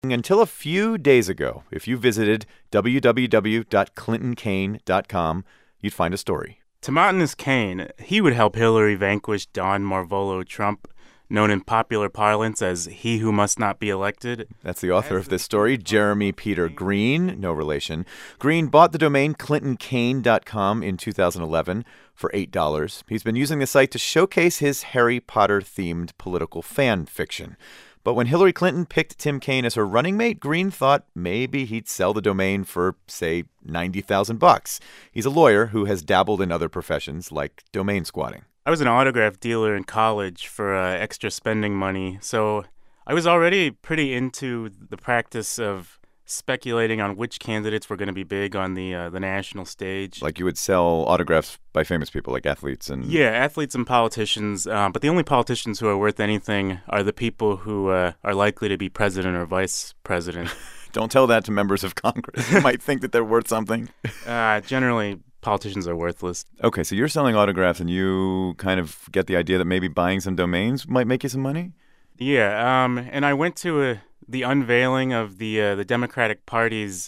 Until a few days ago, if you visited www.clintoncane.com, you'd find a story. Timotheus Kane, he would help Hillary vanquish Don Marvolo Trump, known in popular parlance as he who must not be elected. That's the author of this story, Jeremy Peter Green, no relation. Green bought the domain clintoncane.com in 2011 for $8. He's been using the site to showcase his Harry Potter-themed political fan fiction. But when Hillary Clinton picked Tim Kaine as her running mate, Green thought maybe he'd sell the domain for, say, $90,000. He's a lawyer who has dabbled in other professions like domain squatting. I was an autograph dealer in college for extra spending money, so I was already pretty into the practice of speculating on which candidates were going to be big on the national stage. Like you would sell autographs by famous people like athletes and... Yeah, athletes and politicians. But the only politicians who are worth anything are the people who are likely to be president or vice president. Don't tell that to members of Congress. You might think that they're worth something. Generally, politicians are worthless. Okay, so you're selling autographs and you kind of get the idea that maybe buying some domains might make you some money? Yeah, and I went to the unveiling of the Democratic Party's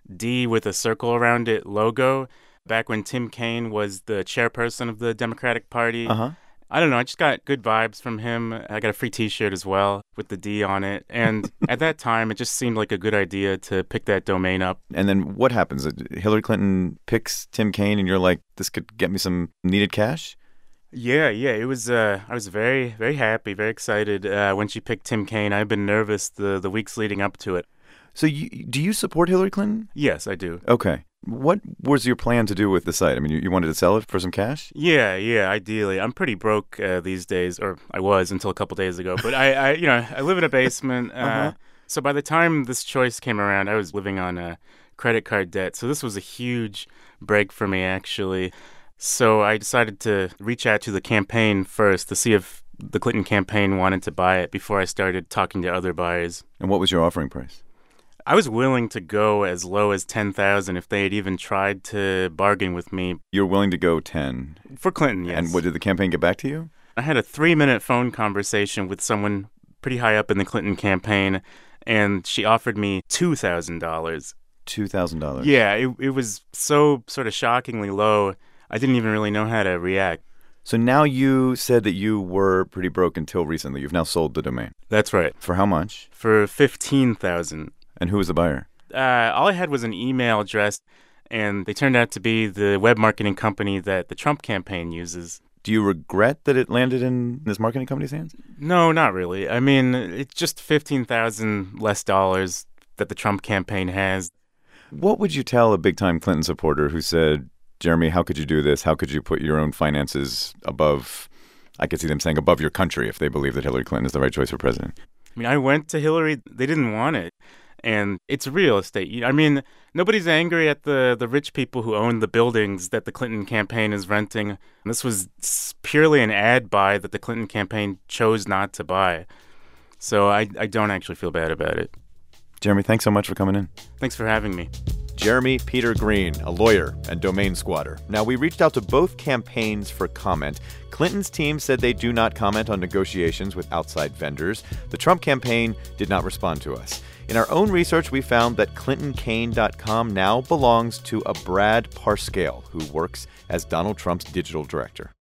D with a circle around it logo back when Tim Kaine was the chairperson of the Democratic Party. Uh-huh. I don't know, I just got good vibes from him. I got a free T-shirt as well with the D on it. And at that time, it just seemed like a good idea to pick that domain up. And then what happens? Hillary Clinton picks Tim Kaine and you're like, this could get me some needed cash? Yeah. It was. I was very, very happy, very excited when she picked Tim Kaine. I've been nervous the weeks leading up to it. So do you support Hillary Clinton? Yes, I do. Okay. What was your plan to do with the site? I mean, you wanted to sell it for some cash? Yeah, ideally. I'm pretty broke these days, or I was until a couple days ago. But I live in a basement. So by the time this choice came around, I was living on credit card debt. So this was a huge break for me, actually. So I decided to reach out to the campaign first to see if the Clinton campaign wanted to buy it before I started talking to other buyers. And what was your offering price? I was willing to go as low as $10,000 if they had even tried to bargain with me. You're willing to go 10? For Clinton, yes. And what, did the campaign get back to you? I had a 3-minute phone conversation with someone pretty high up in the Clinton campaign, and she offered me $2,000. $2,000? Yeah, it was so sort of shockingly low, I didn't even really know how to react. So now you said that you were pretty broke until recently. You've now sold the domain. That's right. For how much? For $15,000. And who was the buyer? All I had was an email address, and they turned out to be the web marketing company that the Trump campaign uses. Do you regret that it landed in this marketing company's hands? No, not really. I mean, it's just $15,000 less dollars that the Trump campaign has. What would you tell a big-time Clinton supporter who said, Jeremy, how could you do this? How could you put your own finances above, I could see them saying above your country if they believe that Hillary Clinton is the right choice for president? I mean, I went to Hillary. They didn't want it. And it's real estate. I mean, nobody's angry at the rich people who own the buildings that the Clinton campaign is renting. This was purely an ad buy that the Clinton campaign chose not to buy. So I don't actually feel bad about it. Jeremy, thanks so much for coming in. Thanks for having me. Jeremy Peter Green, a lawyer and domain squatter. Now, we reached out to both campaigns for comment. Clinton's team said they do not comment on negotiations with outside vendors. The Trump campaign did not respond to us. In our own research, we found that ClintonCane.com now belongs to a Brad Parscale, who works as Donald Trump's digital director.